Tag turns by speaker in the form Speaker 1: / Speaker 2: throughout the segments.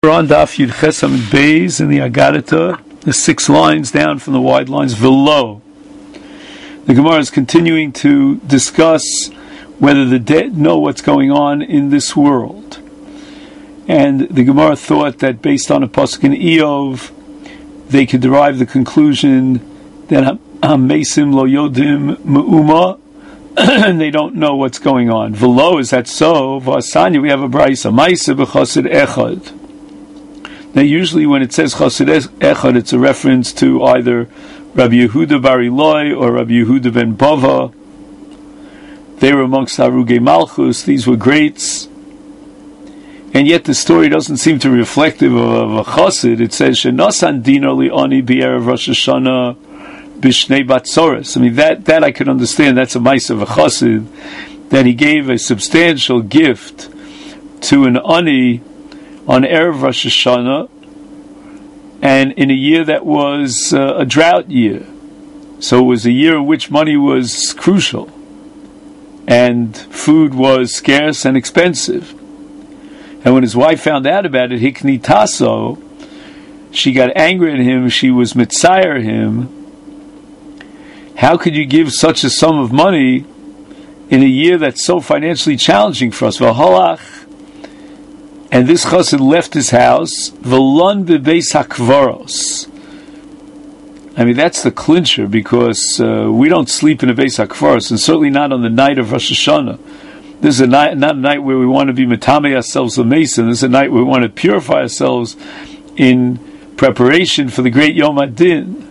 Speaker 1: We're on Daf Yud Ches Amud Beis in the Agadata, the 6 lines down from the wide lines below. The Gemara is continuing to discuss whether the dead know what's going on in this world. And the Gemara thought that based on a pasuk in Eov, they could derive the conclusion that Hamesim lo yodim me'uma, and they don't know what's going on. V'lo, is that so? V'asanya, we have a brayso, Maisa b'chosid echad. Now, usually when it says Chosid Echad, it's a reference to either Rabbi Yehuda Bar Ilai or Rabbi Yehuda ben Bava. They were amongst Harugei Malchus. These were greats. And yet the story doesn't seem to be reflective of a Chosid. It says, Shenasan Dino Li'ani B'erev Rosh Hashanah B'shnei Batzoros. I mean, that I could understand. That's a mice of a Chosid, that he gave a substantial gift to an Ani on Erev Rosh Hashanah, and in a year that was a drought year. So it was a year in which money was crucial, and food was scarce and expensive. And when his wife found out about it, Hikni Taso, she got angry at him, she was mitzayer him. How could you give such a sum of money in a year that's so financially challenging for us? V'halach, and this chassid left his house, v'lon bebeis hakvaros. I mean, that's the clincher, because we don't sleep in a beis hakvaros, and certainly not on the night of Rosh Hashanah. This is a night, not a night where we want to be metamei ourselves l'meisa. This is a night where we want to purify ourselves in preparation for the great Yom Adin.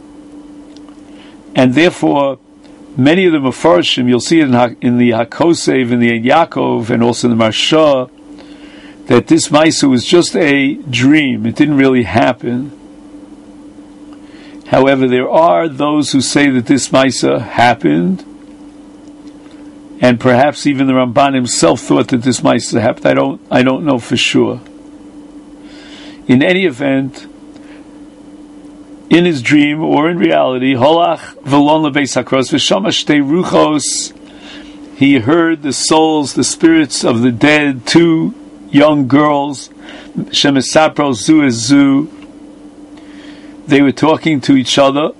Speaker 1: And therefore, many of the Mefarshim, you'll see it in the Hakosev, in the Ein Yaakov, and also in the Marsha, that this Maisa was just a dream. It didn't really happen. However, there are those who say that this Maisa happened, and perhaps even the Ramban himself thought that this Maisa happened. I don't know for sure. In any event, in his dream or in reality, Holach v'lon lebeis hakros v'shama shtei ruchos, he heard the souls, the spirits of the dead, two young girls, Shemesapro Zu es Zu. They were talking to each other,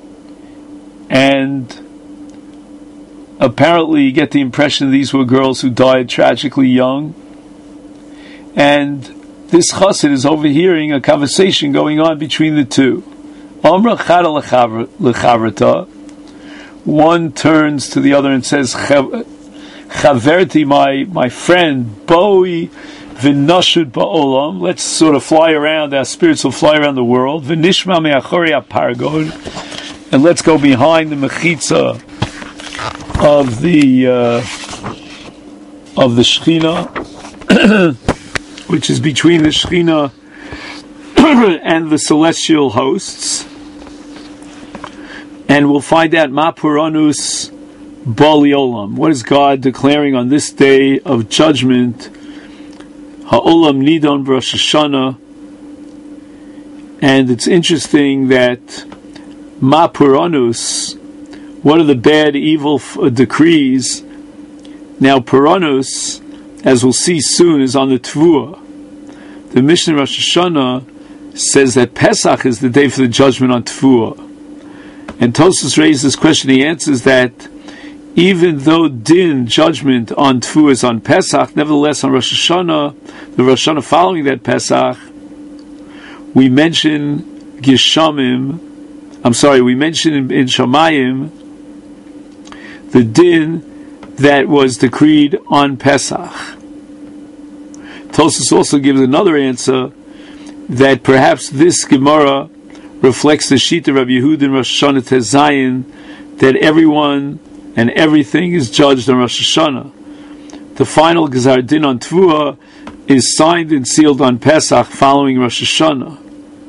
Speaker 1: and apparently you get the impression these were girls who died tragically young. And this chassid is overhearing a conversation going on between the two. Omra chada lechavrata. One turns to the other and says, Chaverti, my friend, Boi v'nashud ba'olam. Let's sort of fly around. Our spirits will fly around the world. V'nishma me'achori ha'pargod, and let's go behind the mechitza of the Shechina, which is between the Shechina and the celestial hosts, and we'll find out Ma Puranus Bali Olam. What is God declaring on this day of judgment? Ha'olam Nidon B'Rosh Hashanah. And it's interesting that Ma Puranus, one of the bad, evil decrees. Now Puranus, as we'll see soon, is on the Tvua. The Mishnah Rosh Hashanah says that Pesach is the day for the judgment on Tvua. And Tosfos raises this question. He answers that even though din, judgment on Tfu is on Pesach, nevertheless on Rosh Hashanah, the Rosh Hashanah following that Pesach, we mention Geshamim, we mention in Shamayim the din that was decreed on Pesach. Tosfos also gives another answer that perhaps this Gemara reflects the Shita of Rabbi Yehuda in Rosh Hashanah Tezayin, that everyone and everything is judged on Rosh Hashanah. The final Gzar Din on Tvua is signed and sealed on Pesach following Rosh Hashanah.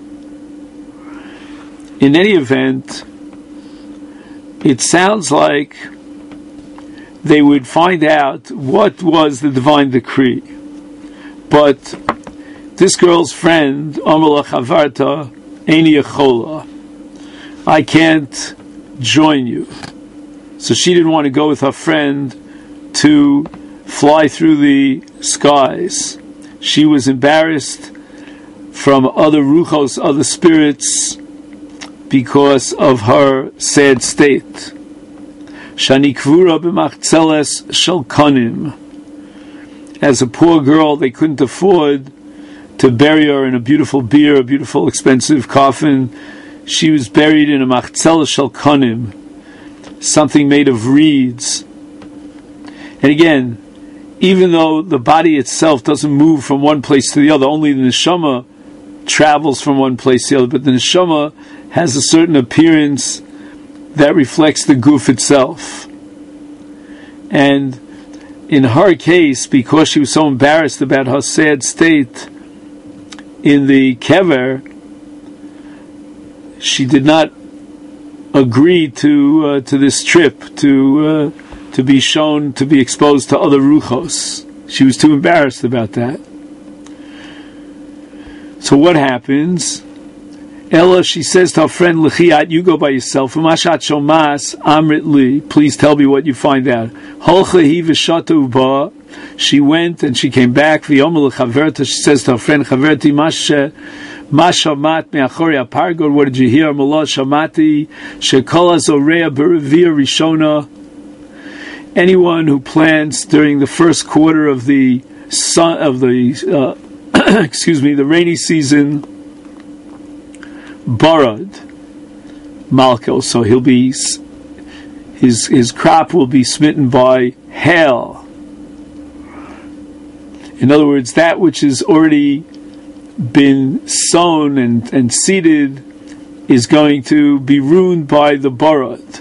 Speaker 1: In any event, it sounds like they would find out what was the divine decree. But this girl's friend, Amar Chavarta, Eini Yechola, I can't join you. So she didn't want to go with her friend to fly through the skies. She was embarrassed from other ruchos, other spirits, because of her sad state. Shani kvura b'machzeles shel konim. As a poor girl, they couldn't afford to bury her in a beautiful bier, a beautiful expensive coffin. She was buried in a machzeles shel konim, something made of reeds. And again, even though the body itself doesn't move from one place to the other, only the neshama travels from one place to the other, but the neshama has a certain appearance that reflects the guf itself. And in her case, because she was so embarrassed about her sad state in the kever, she did not agree to this trip to be shown, to be exposed to other ruchos. She was too embarrassed about that. So what happens? Ella, she says to her friend, L'chiat, you go by yourself. Umashat shomas amrit li. Please tell me what you find out. Holcha hi v'shatu ba. She went and she came back. V'yomer l'chaverta. She says to her friend, Chaverti, ma shamat me'achori apargod. What did you hear? Mala shamati shekol hazoreya b'revia rishona. Anyone who plants during the first quarter of the the rainy season, barad malko, so he'll be his crop will be smitten by hail. In other words, that which has already been sown and seeded is going to be ruined by the barad.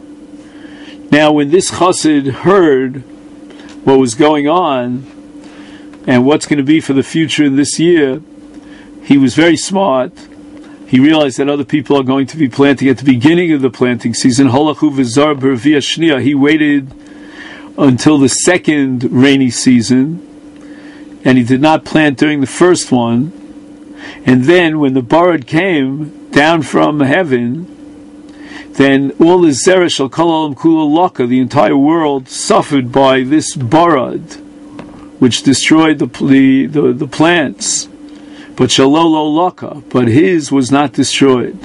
Speaker 1: Now, when this chassid heard what was going on and what's going to be for the future in this year, he was very smart. He realized that other people are going to be planting at the beginning of the planting season. He waited until the second rainy season, and he did not plant during the first one. And then, when the barad came down from heaven, then all the zera shel kol olam kula laka, the entire world suffered by this barad, which destroyed the plants. But shalolo laka, but his was not destroyed.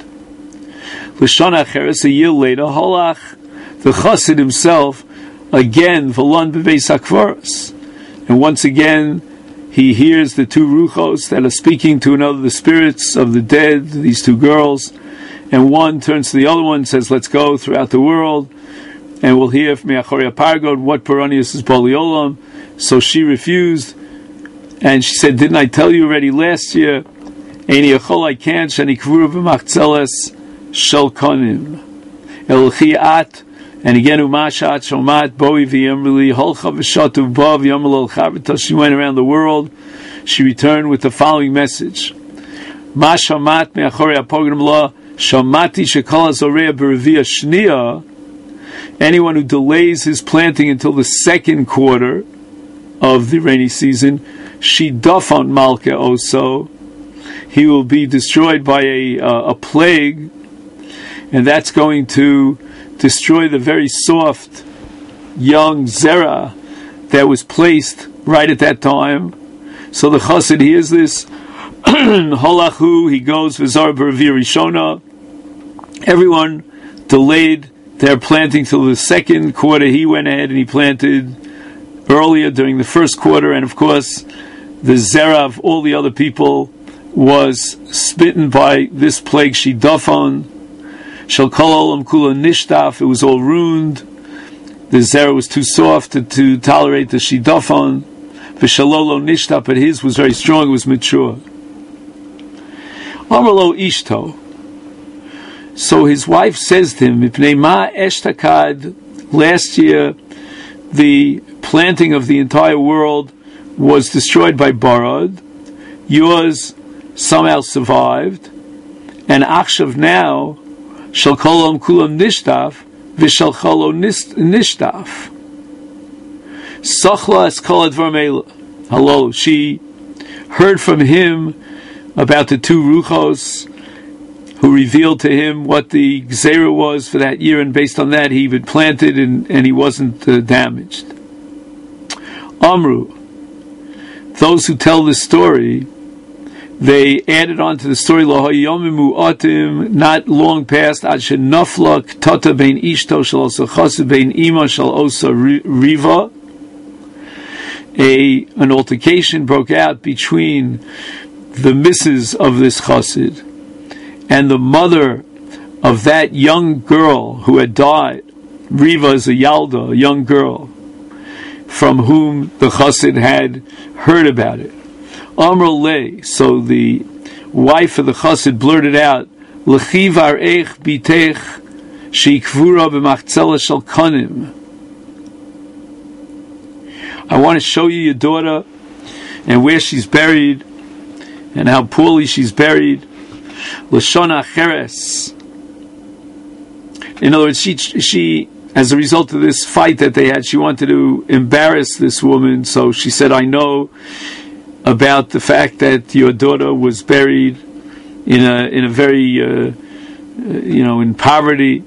Speaker 1: L'shon acheres, a year later, halach, the chassid himself, again v'lon b'beis hakvaros, and once again he hears the two ruchos that are speaking to another, the spirits of the dead, these two girls. And one turns to the other one and says, let's go throughout the world, and we'll hear from Me'achori Apargod what Paranius is Bali Olam. So she refused, and she said, didn't I tell you already last year? Eini achol, I can't, shani kvura b'machzeles shel konim. Elchiat, and again, umashat shomat boi v'yamrili holcha v'shatu ba v'yamril olcha, until she went around the world. She returned with the following message. Ma shomat me'achori Apargod la Shamati shekol hazoreya b'revia shniya. Anyone who delays his planting until the second quarter of the rainy season, shidafon malka also, he will be destroyed by a plague, and that's going to destroy the very soft young zera that was placed right at that time. So the chassid hears this. Holachu, he goes v'zar b'revia rishona. Everyone delayed their planting till the second quarter. He went ahead and he planted earlier during the first quarter, and of course the zera of all the other people was smitten by this plague, shidafon shel kol olam kula nishtaf. It was all ruined. The zera was too soft to tolerate the shidafon. V'shalolo nishtaf, but his was very strong, it was mature. Amrlo ishto. So his wife says to him, Mipnei ma eshtakad, last year the planting of the entire world was destroyed by barad. Yours somehow survived. And achshav now, shel kol olam kulam nishtaf, v'shel cholo nishtaf. Sochla es kol advar meila. Hello, she heard from him about the two ruchos who revealed to him what the gzera was for that year, and based on that he had planted and he wasn't damaged. Amru, those who tell this story, they added on to the story, not long past, ad shenafla ktata bein ishto shel osa chassid bein ima shel osa riva. An altercation broke out between the missus of this chassid and the mother of that young girl who had died. Riva is a yalda, a young girl, from whom the chassid had heard about it. Amr lei, so the wife of the chassid blurted out, L'chivar eich bitech sheikvura b'machzela shel kanim. I want to show you your daughter and where she's buried and how poorly she's buried. Lashon acheres. In other words, she, as a result of this fight that they had, she wanted to embarrass this woman. So she said, I know about the fact that your daughter was buried in a very, in poverty.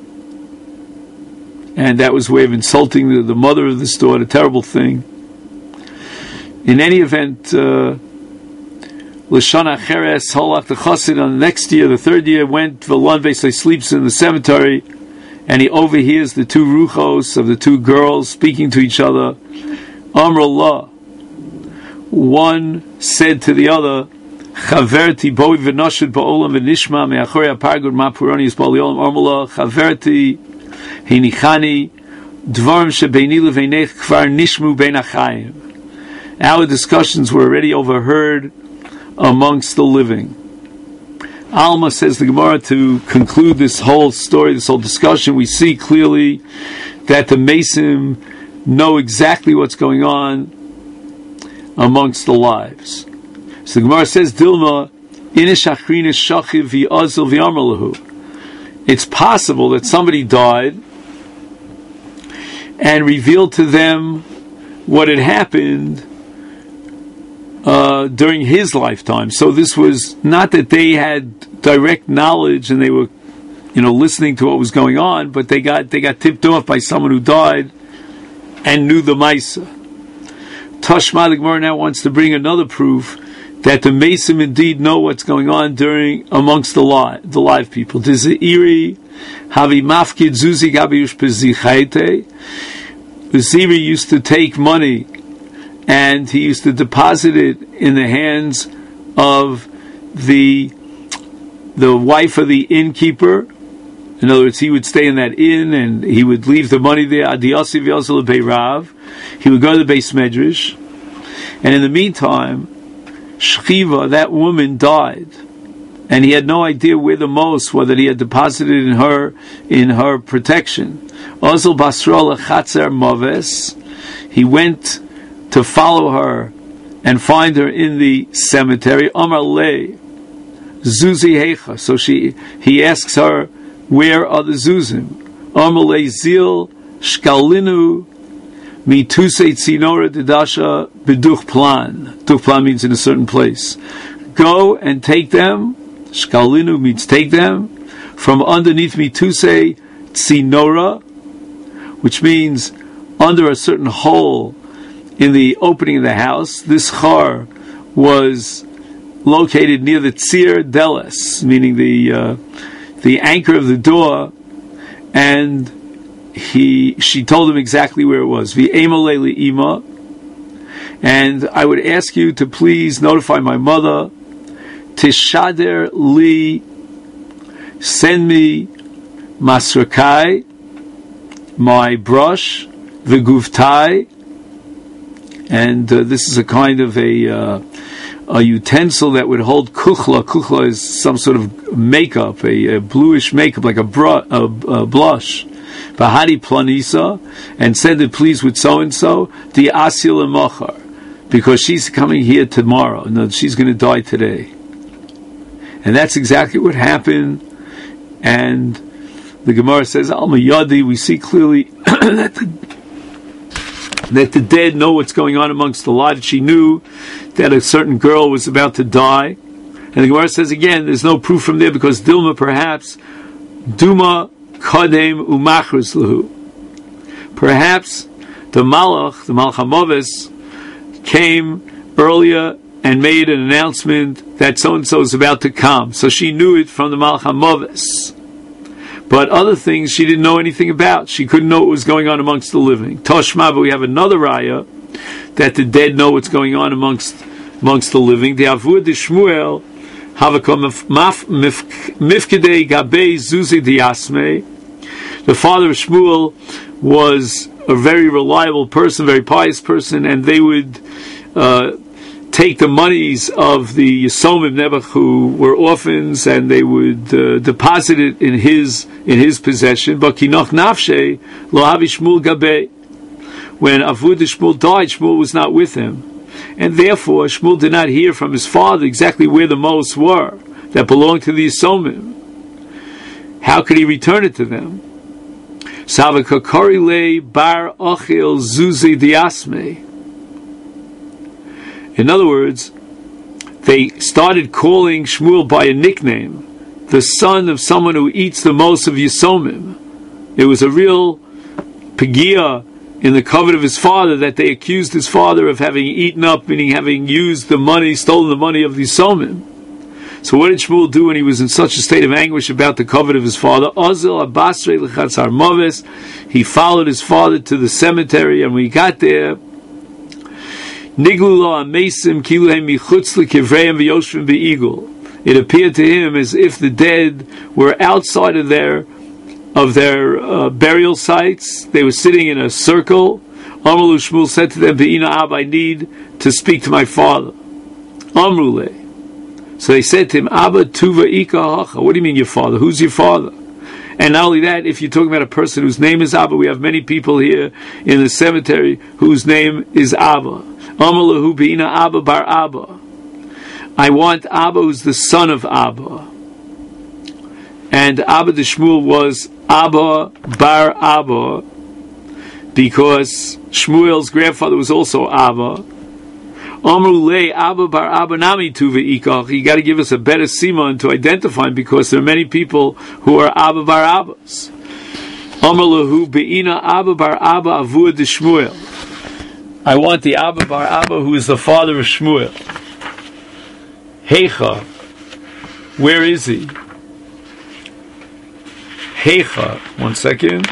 Speaker 1: And that was a way of insulting the mother of this daughter, a terrible thing. In any event, L'shon acheres, holach the chassid on the next year, the third year, went v'lan v'sei, sleeps in the cemetery, and he overhears the two ruchos of the two girls speaking to each other. Amr Allah, one said to the other, Chaverti boi v'noshid ba'olam v'nishma me'achori apargud ma'puroni is ba'olam. Amr Allah, Chaverti hinichani dvarim shebeini leveinech kvar nishmu bein achayim. Our discussions were already overheard amongst the living. Alma, says the Gemara, to conclude this whole story, this whole discussion, we see clearly that the Mesim know exactly what's going on amongst the lives. So the Gemara says, Dilma, inish achrinis shachiv v'azil v'yamar lahu. It's possible that somebody died and revealed to them what had happened during his lifetime. So this was not that they had direct knowledge and they were, listening to what was going on, but they got tipped off by someone who died and knew the Maisa. Tashma, the Gemara now wants to bring another proof that the Mesim indeed know what's going on amongst the live people. The Ziri used to take money and he used to deposit it in the hands of the wife of the innkeeper. In other words, he would stay in that inn and he would leave the money there. He would go to the Beis Medrash, and in the meantime, Shchiva, that woman, died, and he had no idea where the most, whether he had deposited in her protection. Ozil Basra Lechatzer Moves, he went to follow her and find her in the cemetery. Amar Le Zuzi Hecha. So he asks her, where are the Zuzim? Amar Le Zil Shkalinu Mituse Tzinora Didasha Beduch Plan. Duch Plan means in a certain place. Go and take them. Shkalinu means take them from underneath Mituse Tzinora, which means under a certain hole in the opening of the house. This char was located near the Tzir Deles, meaning the anchor of the door, and she told him exactly where it was. V'emolei li'ima, and I would ask you to please notify my mother. Tishader li, send me masrakai, my brush, v'guvtai, and this is a kind of a utensil that would hold kuchla. Kuchla is some sort of makeup, a bluish makeup, like a blush. Bahari planisa, and send it please with so and so. The asil emachar, because she's coming here tomorrow. No, she's going to die today. And that's exactly what happened. And the Gemara says, Alma Yadi, we see clearly that the dead know what's going on amongst the lives. She knew that a certain girl was about to die. And the Gemara says again, there's no proof from there, because Dilma perhaps, Duma Kadem Umachris Lahu. Perhaps the Malach HaMoves, came earlier and made an announcement that so-and-so is about to come. So she knew it from the Malach HaMoves. But other things she didn't know anything about. She couldn't know what was going on amongst the living. Toshma, but we have another raya that the dead know what's going on amongst the living. The Avur de Shmuel havakom mifkedei gabei zuzi diasme. The father of Shmuel was a very reliable person, very pious person, and they would take the monies of the Yisomim Nebuch who were orphans, and they would deposit it in his possession. But kinoch nafshe lo havi Shmuel gabei. When Avud Shmuel died, Shmuel was not with him, and therefore Shmuel did not hear from his father exactly where the mos were that belonged to the Yisomim. How could he return it to them? Savakakori le bar ochil zuzi diasme. In other words, they started calling Shmuel by a nickname, the son of someone who eats the most of Yisomim. It was a real pegia in the covet of his father that they accused his father of having eaten up, meaning having used the money, stolen the money of the Yisomim. So what did Shmuel do when he was in such a state of anguish about the covet of his father? He followed his father to the cemetery, and when he got there, it appeared to him as if the dead were outside of their burial sites. They were sitting in a circle. Amru Shmuel said to them, "Be'ina Ab, I need to speak to my father." Amrule. So they said to him, "Abba tuva ika hacha." What do you mean, your father? Who's your father? And not only that, if you're talking about a person whose name is Abba, we have many people here in the cemetery whose name is Abba. Amalahu be'ina Abba bar Abba. I want Abba who's the son of Abba. And Abba de Shmuel was Abba bar Abba, because Shmuel's grandfather was also Abba. Amru le Abba bar Abba nami tuva ikach. You got to give us a better siman to identify him, because there are many people who are Abba bar Abbas. Amru lahu be'ina Abba bar Abba avur de Shmuel. I want the Abba bar Abba who is the father of Shmuel. Heicha, where is he? Heicha, 1 second.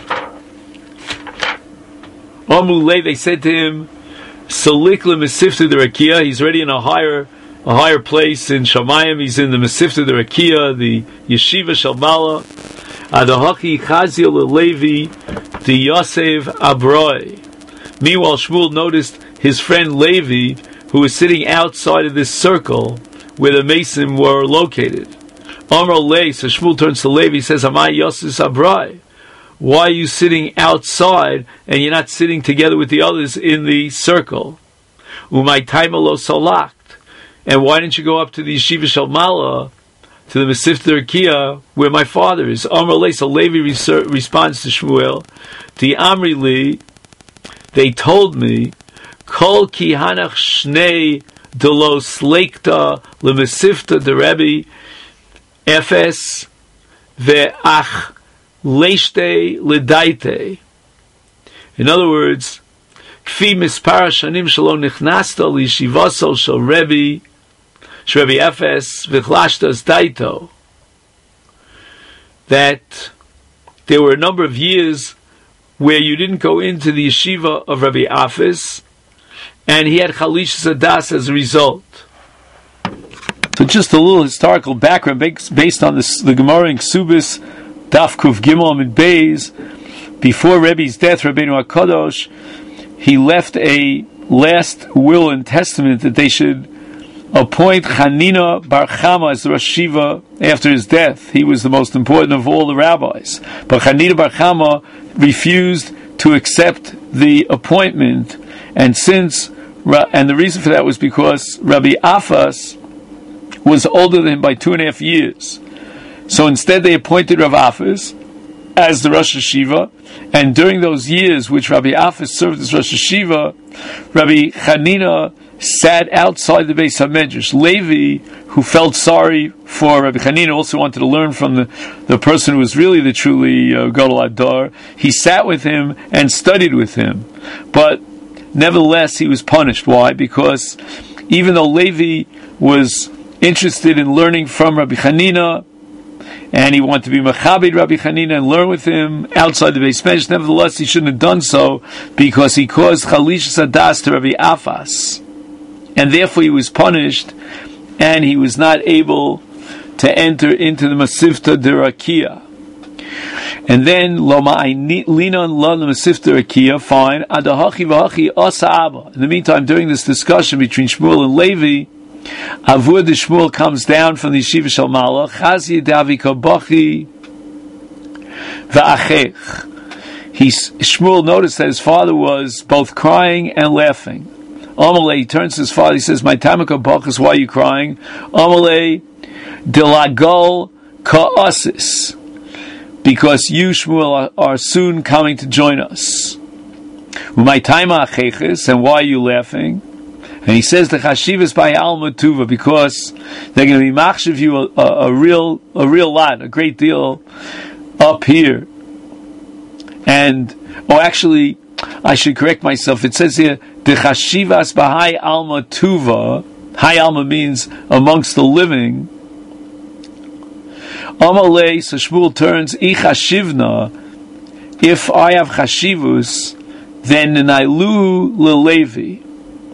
Speaker 1: Amule, they said to him, Salikla Mesifta de Rakia. He's already in a higher place in Shamayim. He's in the Mesifta de Rakia, the Yeshiva Shalmala. Adahaki Chazil Levi de Yosef Abroi. Meanwhile, Shmuel noticed his friend Levi, who was sitting outside of this circle where the Mason were located. Amar Le, so Shmuel turns to Levi, says, Amai Yosef Abrai. Why are you sitting outside and you're not sitting together with the others in the circle? Umay Taimalo Salakt. And why didn't you go up to the Yeshiva Shalmala, to the Mesifta Rakia, where my father is? Amar Le, so Levi responds to Shmuel, the Amri Li, they told me, Kol ki hanach shnei delo sleikta lemesifta de Rebbe efes ve'ach leishte ledaite. In other words, kfi mispar shanim shelo nichnasta lishivaso shel Rebbe efes v'chlashtas daito. That there were a number of years where you didn't go into the yeshiva of Rabbi Afes, and he had Chalish Zadas as a result.
Speaker 2: So just a little historical background based on this, the Gemara in Ksubis, Daf Kuf Gimel Amid Beis. Before Rebbe's death, Rabbeinu HaKadosh, he left a last will and testament that they should appoint Chanina Bar Chama as the Rosh Yeshiva after his death. He was the most important of all the rabbis. But Chanina Bar Chama refused to accept the appointment, and the reason for that was because Rabbi Afas was older than him by 2.5 years. So instead they appointed Rav Afas as the Rosh Yeshiva, and during those years which Rabbi Afas served as Rosh Yeshiva, Rabbi Chanina sat outside the Beis HaMedrash. Levi, who felt sorry for Rabbi Chanina, also wanted to learn from the person who was really the truly Gadol Adar. He sat with him and studied with him. But nevertheless, he was punished. Why? Because even though Levi was interested in learning from Rabbi Chanina, and he wanted to be Machabed Rabbi Chanina and learn with him outside the Beis Medrash, nevertheless he shouldn't have done so because he caused Chalishas Hadas to Rabbi Afas, and therefore he was punished, and he was not able to enter into the Masifta Derakia. And then Loma Linon Lo Masifta Derakia, fine. Adahachi v'hachi Asa Abba. In the meantime, during this discussion between Shmuel and Levi, Avud Shmuel comes down from the Yeshiva Shel Malach. Chazi Davi Kabachi v'achech. Shmuel noticed that his father was both crying and laughing. Amalei, he turns to his father, he says, "My tamaka bachas, why are you crying?" Amalei delagol ka'asis, because you, Shmuel, are soon coming to join us. My taima acheches, and why are you laughing? And he says the chashivas by alma tuva, because they're going to be machshav you a real lot, a great deal up here. And actually, I should correct myself. It says here the chashivas b'hai alma tuva. High alma means amongst the living. Amalei, so Shmuel turns, I chashivna, if I have chashivus, then nailu lelevi.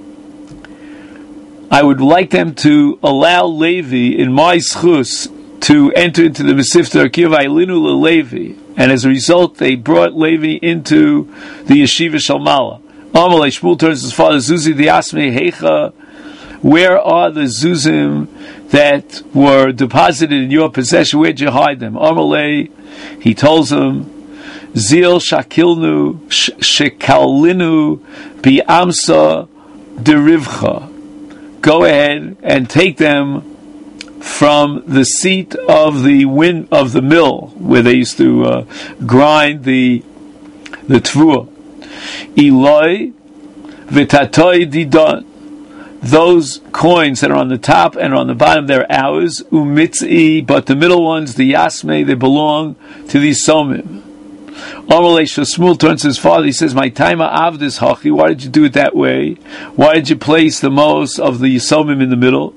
Speaker 2: I would like them to allow Levi in my schus to enter into the Masifta Derakia v'ailinu lelevi, and as a result they brought Levi into the Yeshiva Shel Malach. Amalei, Shmuel turns to his father, Zuzi diasme heicha, where are the Zuzim that were deposited in your possession? Where did you hide them? Amalei, he tells him, Zil shakilnu shekalinu bi'amsa derivcha. Go ahead and take them from the seat of the mill where they used to grind the tvua. Eloi v'tatoi didon. Those coins that are on the top and on the bottom, they're ours. Umitzi, but the middle ones, the yasme, they belong to the somim. Amalei, Shmuel turns to his father. He says, "My taima avdis hachi. Why did you do it that way? Why did you place the most of the somim in the middle?"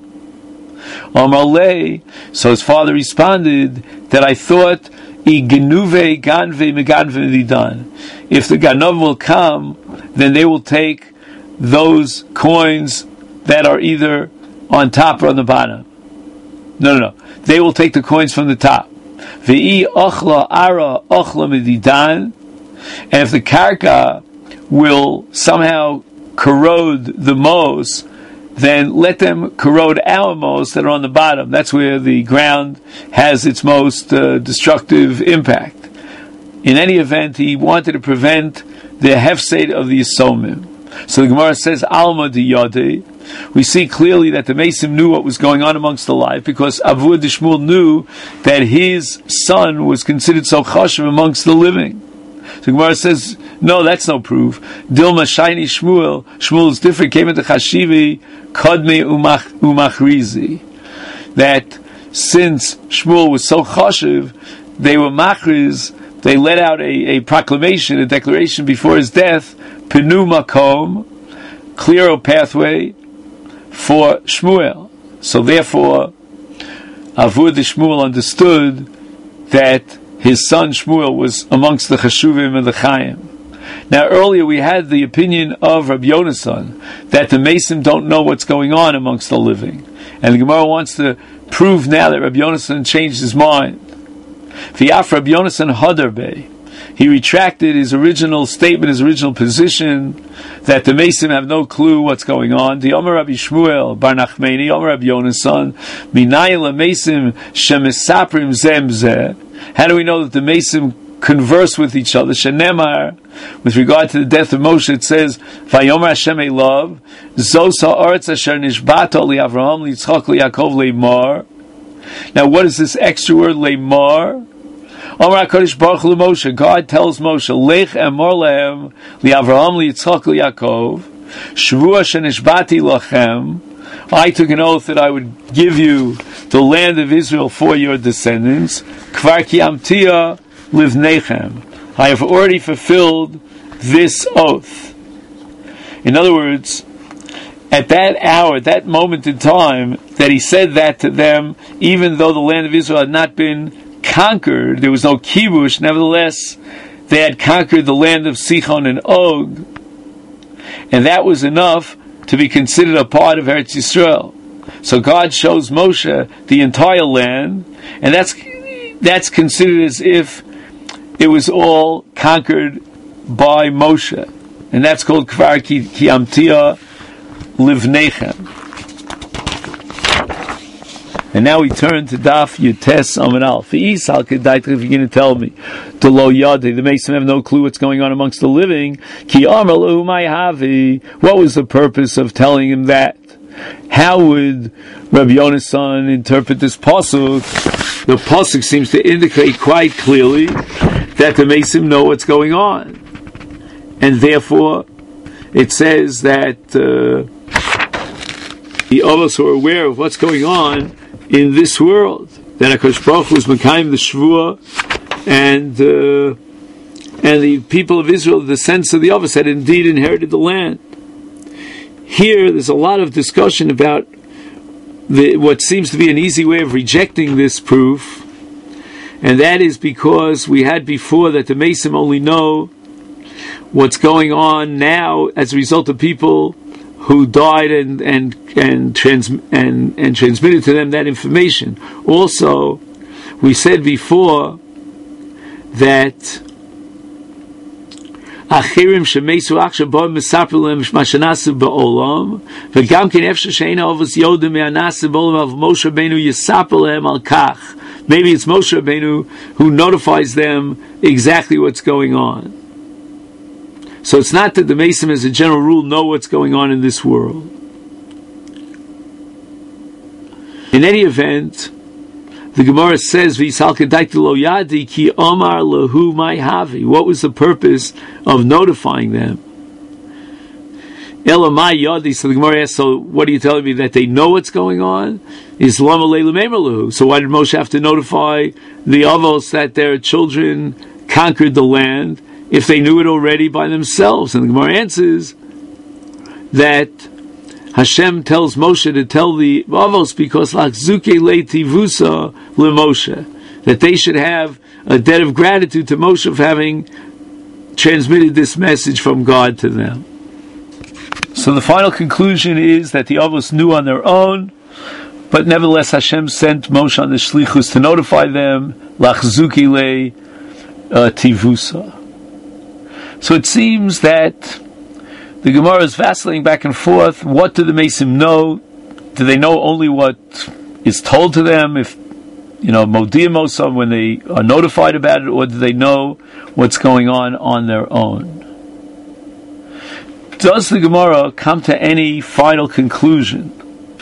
Speaker 2: Amalei, so his father responded that I thought igenuve ganve meganve didan. If the ganov will come, then they will take those coins that are either on top or on the bottom. No. They will take the coins from the top. Ve'i ochla ara ochla medidan. And if the karka will somehow corrode the mos, then let them corrode our mos that are on the bottom. That's where the ground has its most destructive impact. In any event, he wanted to prevent the hefsed of the Yisomim. So the Gemara says, Alma diyadeh. We see clearly that the Mesim knew what was going on amongst the life, because Avud Shmuel knew that his son was considered so chashuv amongst the living. So the Gemara says, no, that's no proof. Dilma Shaini Shmuel is different, came into Chashivi, Kadmi Umachrizi. That since Shmuel was so chashuv, they were machriz, they let out a proclamation, a declaration before his death, Penu Makom, clear a pathway for Shmuel. So therefore, Avud Shmuel understood that his son Shmuel was amongst the Chashuvim and the Chaim. Now earlier we had the opinion of Rabbi Yonasan that the Mesim don't know what's going on amongst the living. And the Gemara wants to prove now that Rabbi Yonasan changed his mind. V'yaf Rabbi Yonasan Hadarbe. He retracted his original statement, his original position, that the Mesim have no clue what's going on. The Omer Rabbi Shmuel Bar Nachmeni, Omer Rabbi Yonasan, Minayin LaMesim Shemisaprim Zem Zeh. How do we know that the Mesim converse with each other? Shenemar, with regard to the death of Moshe, it says, Vayomer Hashem Elav, Zos ha'aretz asher nishbato li'Avraham li'Yitzchak li'Yakov le'mar. Now what is this extra word, le'mar? Omar HaKadosh Baruch Hu Moshe, God tells Moshe, Lech emor lehem li'Avraham li'Yitzchak li'Yakov, Shvua shenishbati lachem, I took an oath that I would give you the land of Israel for your descendants. Kvar kiyamtia livnechem. I have already fulfilled this oath. In other words, at that hour, that moment in time, that he said that to them, even though the land of Israel had not been conquered, there was no kibush, nevertheless, they had conquered the land of Sichon and Og, and that was enough to be considered a part of Eretz Yisrael. So God shows Moshe the entire land, and that's considered as if it was all conquered by Moshe, and that's called Kvar Ki Amtia Livnechem. And now we turn to Daf Yutes Amud Aleph. If you're going to tell me the Lo Yadi, the Mason have no clue what's going on amongst the living. Ki Amar Lahu Mai Havi. What was the purpose of telling him that? How would Rabbi Yonasan interpret this pasuk? The pasuk seems to indicate quite clearly that the Mason know what's going on, and therefore it says that the others who are aware of what's going on in this world, that HaKadosh Baruch Hu was Mekayim the Shvuah, and the people of Israel, the sense of the others, had indeed inherited the land. Here, there's a lot of discussion about what seems to be an easy way of rejecting this proof, and that is because we had before that the Mesim only know what's going on now as a result of people who died and transmitted to them that information. Also, we said before that Achirim shemesu achshav ba'om mesaper lehem ma shenasu ba'olam, v'gam ken efshar she'eina avos yodim me'anasu ba'olam av Moshe Rabbeinu yisaper lehem al kach. Maybe it's Moshe Rabbeinu who notifies them exactly what's going on. So it's not that the Mesim, as a general rule, know what's going on in this world. In any event, the Gemara says, "V'yisal kedai lo yadi ki omar lehu mai havi." What was the purpose of notifying them? Ela mai yadi. So the Gemara asks, "So what are you telling me, that they know what's going on?" Is lama leilu meimer lehu. So why did Moshe have to notify the avos that their children conquered the land, if they knew it already by themselves? And the Gemara answers that Hashem tells Moshe to tell the Avos because Lachzuke Leitivusa LeMoshe, that they should have a debt of gratitude to Moshe of having transmitted this message from God to them. So the final conclusion is that the Avos knew on their own, but nevertheless Hashem sent Moshe on the Shlichus to notify them, Lachzuke Leitivusa. So it seems that the Gemara is vacillating back and forth. What do the Mesim know? Do they know only what is told to them, if, Modiyim Osam, when they are notified about it, or do they know what's going on their own? Does the Gemara come to any final conclusion?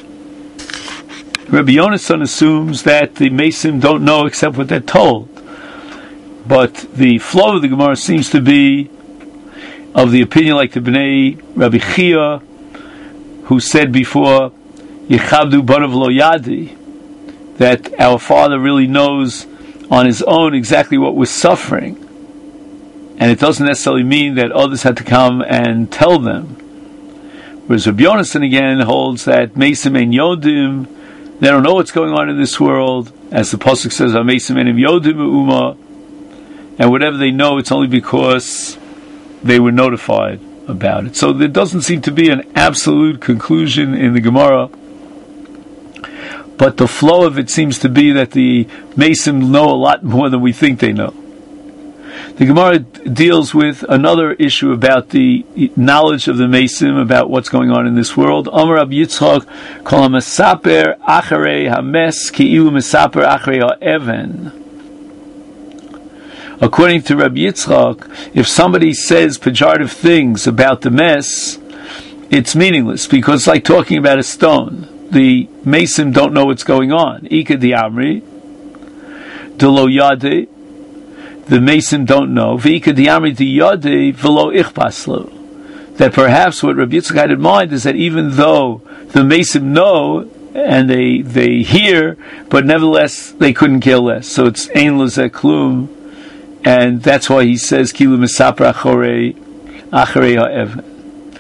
Speaker 2: Rabbi Yonasan assumes that the Mesim don't know except what they're told. But the flow of the Gemara seems to be of the opinion like the Bnei Rabbi Chia, who said before, Yechabdu Banav Lo Yadi, that our Father really knows on His own exactly what we're suffering. And it doesn't necessarily mean that others had to come and tell them. Whereas Rabbi Yonasan again holds that Mesim Ein Yodim, they don't know what's going on in this world, as the Pasuk says, Mesim Ein Yodim U'uma, and whatever they know, it's only because they were notified about it. So there doesn't seem to be an absolute conclusion in the Gemara, but the flow of it seems to be that the Mesim know a lot more than we think they know. The Gemara deals with another issue about the knowledge of the Mesim, about what's going on in this world. Amar Rab Yitzchak, Kol HaMesaper Acharei HaMes Ki'ilu Mesaper Acharei HaEven. According to Rabbi Yitzchak, if somebody says pejorative things about the mess, it's meaningless, because it's like talking about a stone. The Mesim don't know what's going on. Ika di Amri, de lo yade, the Mesim don't know. V'ika di Amri di yade, v'lo ichpaslo. That perhaps what Rabbi Yitzchak had in mind is that even though the Mesim know, and they hear, but nevertheless they couldn't care less. So it's ein lezeh klum. And that's why he says, Kilu Mesaper Acharei HaEven.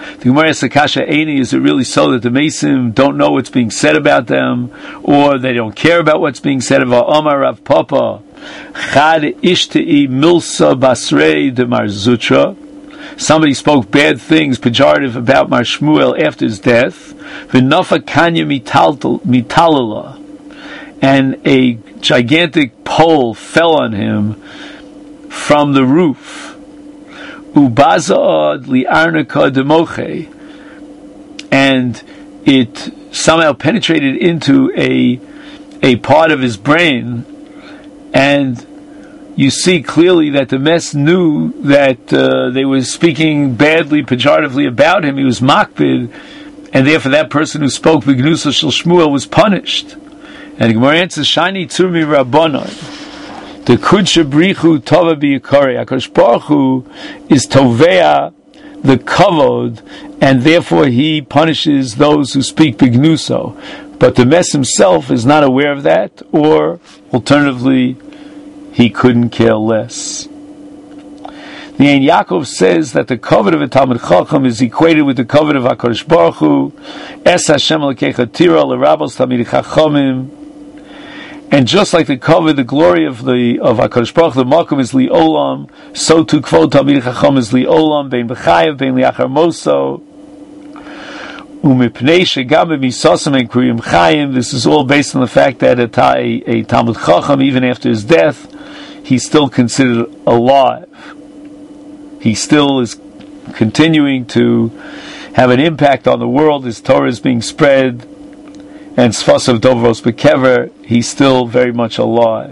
Speaker 2: The Gemara asks Akasha Eini, is it really so that the Mesim don't know what's being said about them, or they don't care about what's being said about Omar Rav Papa? Chad Ishtei Milsa Basrei de Mar Zutra. Somebody spoke bad things, pejorative about Mar Shmuel after his death. V'nafa Kanya Mitalala. And a gigantic pole fell on him from the roof. Ubaza'ad li'arnika demoche. And it somehow penetrated into a part of his brain, and you see clearly that the mess knew that they were speaking badly, pejoratively about him. He was makbid, and therefore that person who spoke b'gnusa shel Shmuel was punished. And the Gemara answers, Shani Tzurmi Rabbanon, the Kudsha Brichu Tova B'Yikari. HaKadosh Baruch Hu is Tovea, the Kavod, and therefore he punishes those who speak B'Gnuso. But the mess himself is not aware of that, or alternatively, he couldn't care less. The Ein Yaakov says that the Kavod of a Talmid Chacham is equated with the Kavod of HaKadosh Baruch Hu, Es Hashem Elokecha Tira L'Rabos Talmid Chachamim. And just like the cover, the glory of HaKadosh Baruch Hu, the Makom is Li Olam, so too Kvod Talmid Chacham is Li Olam, Bein B'chayev, Bein Liachar Moso, Umipnei Shegam B'misosam and Kriyim Chayim. This is all based on the fact that a Talmid Chacham, even after his death, he's still considered alive. He still is continuing to have an impact on the world. His Torah is being spread, and Sfasav Dovros Bekever, he's still very much alive.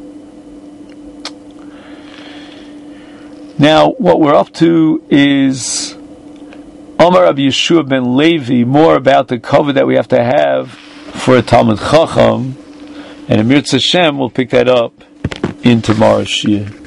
Speaker 2: Now, what we're up to is Omar Rabbi Yeshua ben Levi, more about the cover that we have to have for a Talmid Chacham, and Amir Tzashem will pick that up in tomorrow's Shir.